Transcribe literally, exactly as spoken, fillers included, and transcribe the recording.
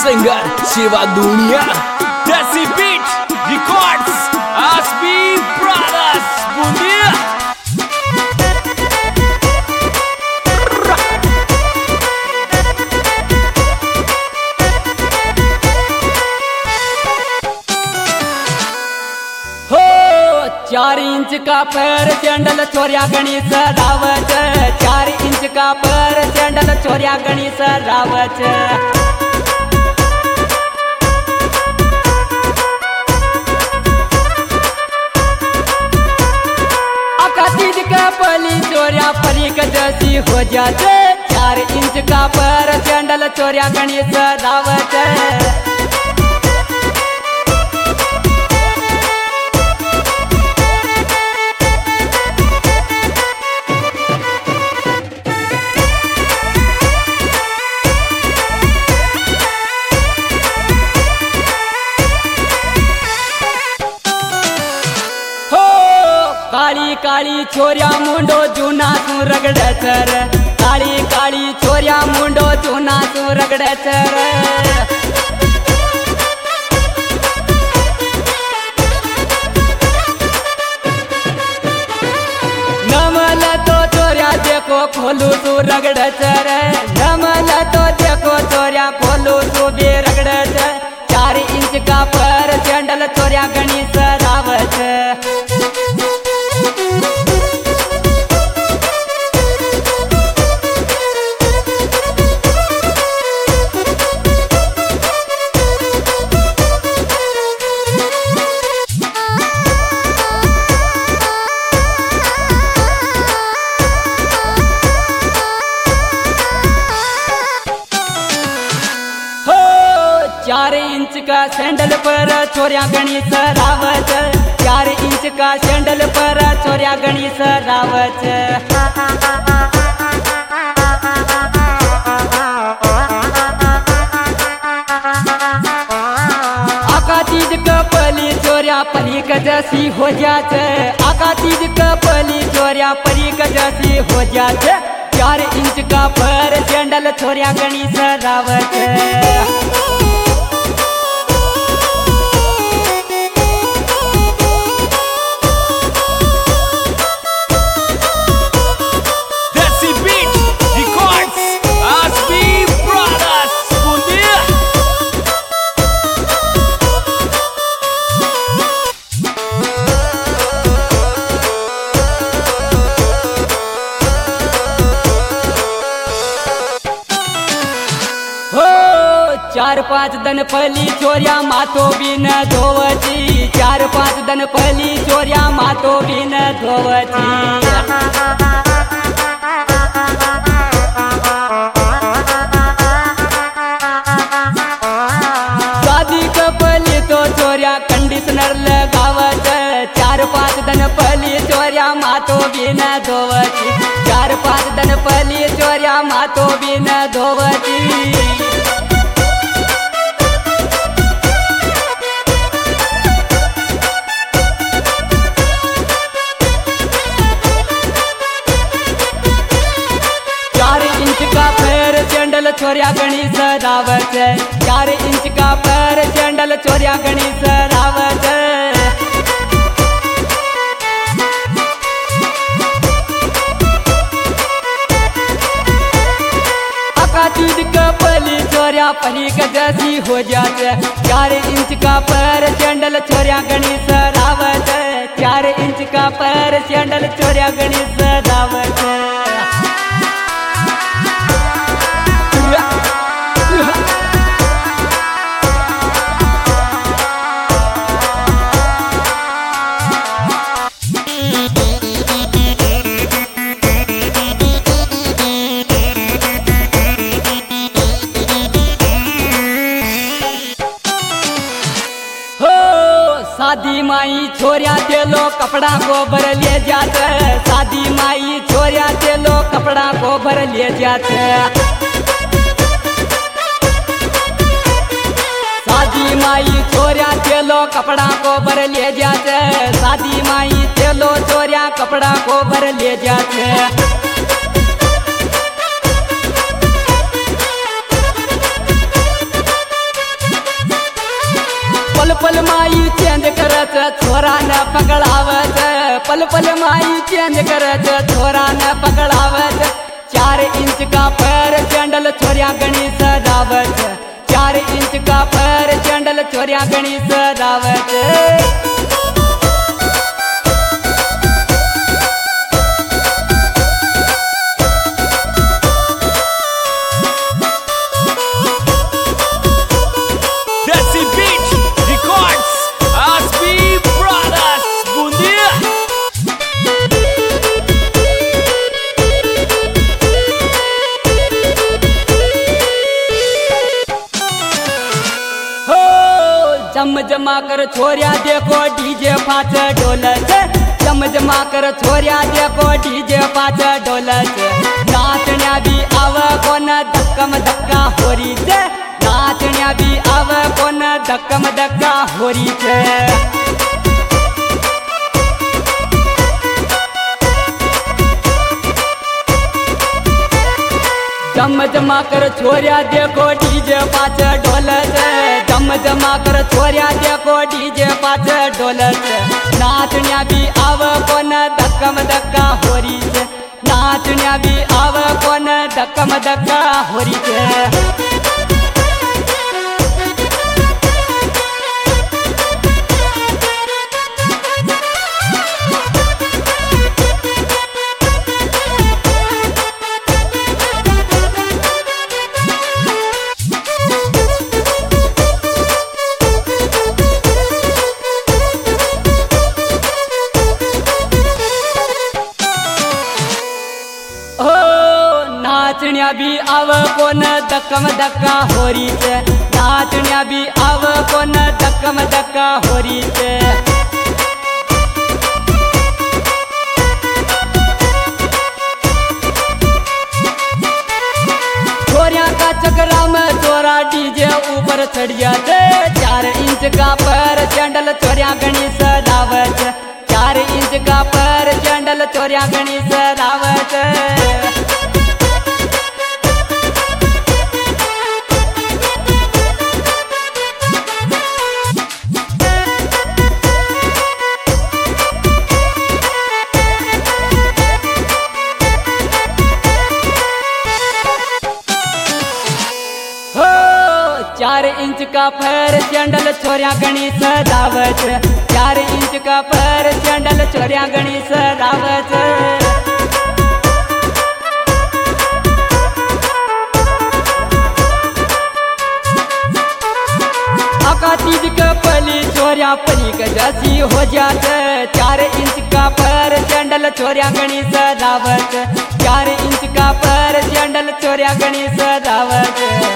Singer Shiva दुनिया Desi beat records आसबी brothers बुंदिया। चार इंच का पैर सैंडल छोरिया गणी सजावट, चार इंच का पैर सैंडल छोरिया गणी सजावट। आका तीज का पली चोरिया परी के जैसी हो जाते, चार इंच का पैर सैंडल छोरिया गणी सजावट। काली काली छोरिया मुंडो जूना तू रगड़े चर, काली काली छोरिया मुंडो जूना तू रगड़े चर। नमल तो छोरिया देखो खोलू तू रगड़े चर, नमल तो देखो छोरिया खोलू तू भी रगड़े चर। चार इंच का पर सैंडल छोरिया गणी सजावट। चार इंच का सैंडल पर छोरिया गणी सजावट, चार इंच का सैंडल पर छोरिया गणी सजावट। आका तीज का पली छोरिया परी का जैसी हो जाते, आका तीज का पली छोरिया परी का जैसी हो जाते। चार इंच का पर सैंडल छोरिया गणी सजावट। चार पाँच दन पहली चोरिया मातो भी न धोवती, चार पाँच दन पहली चोरिया मातो भी न धोवती। शादी का पहली तो चोरिया कंडीशनर लगावत, चार पाँच दन पहली चोरिया मातो भी न धोवती, चार पाँच दन पहली चोरिया मातो भी न धोवती। सैंडल छोरिया गणी सजावट, चार इंच का पैर सैंडल छोरिया गणी सजावट। आका तीज का पली छोरिया परी का जैसी हो जाते, चार इंच का पैर सैंडल छोरिया गणी सजावट, चार इंच का पैर सैंडल छोरिया गणी सजावट। शादी माई छोरिया तेलो कपड़ा को भर ले जाते, शादी माई छोरिया तेलो कपड़ा को भर ले जाते। शादी माई छोरिया तेलो कपड़ा को भर ले जाते, शादी माई तेलो छोरिया कपड़ा को भर ले जाते। पल माई चेंज करत छोरा न पकड़ावत पल पल माई चेंज करत छोरा न पकड़ावत चार इंच का पैर चंडल छोरिया गणी सजावत चार इंच का पैर चंडल छोरिया गणी सजावत जम जमा कर छोरिया देखो डीजे पाछ ढोलक जम जमा कर छोरिया देखो डीजे पाछ ढोलक नाचण्या भी आव कोन धक्कम धक्का होरी छे नाचण्या भी आव कोन धक्कम धक्का होरी छे जम जमा कर छोरिया देखो डीजे पाछ ढोलक जम जमा कर छोरिया देखो डीजे पाछ ढोलक नाचण्या भी आव कोन धक्कम धक्का होरी छे नाचण्या भी आव कोन धक्कम धक्का होरी छे नाचण्या भी आव कोन धक्कम धक्का होरी छे नाचण्या भी आव कोन धक्कम धक्का होरी छे छोरिया का चक्रा में चोरा डीजे ऊपर चढ़ जाते चार इंच का पैर चंडल छोरिया गणी सजावत चार इंच का पैर चंडल छोरिया गणी सजावत चार इंच का पैर चंडल छोरिया गणी सजावत चार इंच का पैर चंडल छोरिया गणी सजावत आका तीज का पली छोरिया पली का जैसी हो जात चार इंच का पैर चंडल छोरिया गणी सजावत चार इंच का पैर चंडल छोरिया गणी सजावत